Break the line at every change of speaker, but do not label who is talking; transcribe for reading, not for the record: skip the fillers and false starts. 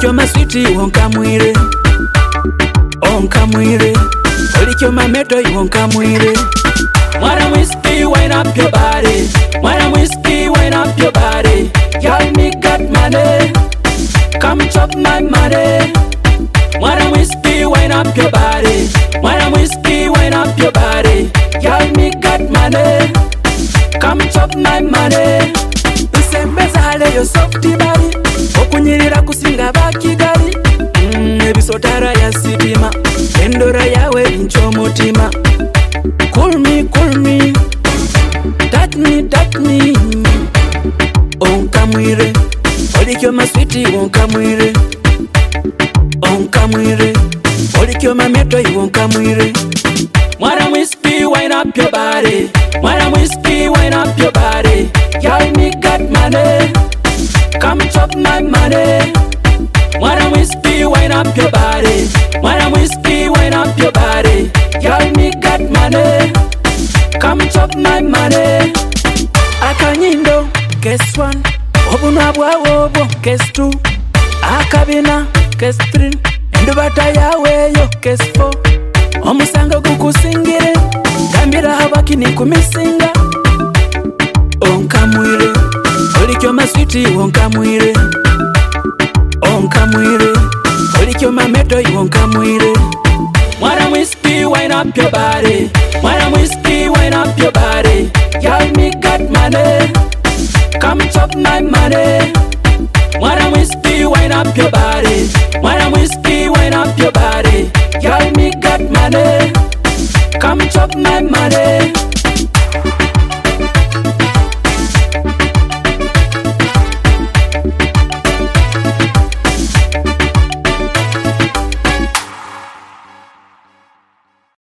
Olikyo my sweetie wonka mwire. Onka mwire. Olikyo my meto wonka mwire. Wanna whiskey, wind up your body. Wanna whiskey, wind up your body. Y'all me got money. Come chop my money. Wanna whiskey, wind up your body. Wanna whiskey, wind up your body. Y'all me got money. Come chop my money. Usembeza hale yo softy body. Okunyirira kusinga bakigali. Ebisotara ya sitima. Endora yawe incho mutima. Cool me, touch me. Onka mwire. Olikyo my sweetie wonka mwire. Onka mwire. Olikyo my meto wonka mwire. Wanna whiskey, wind up your body. Wanna whiskey, wind up your body. Y'all me got money. Come chop my money. Wanna whiskey, wind up your body. Wanna whiskey, wind up your body. Y'all me got money. Come chop my money. Akanyindo, case 1. Obunwa bwawo, case 2. Akabina, case 3. Endubata yawe yo, case 4. Omusango gukusingire. Gambira habakini kumisinga. Onka mwire. Olikyo my sweetie wonka mwire.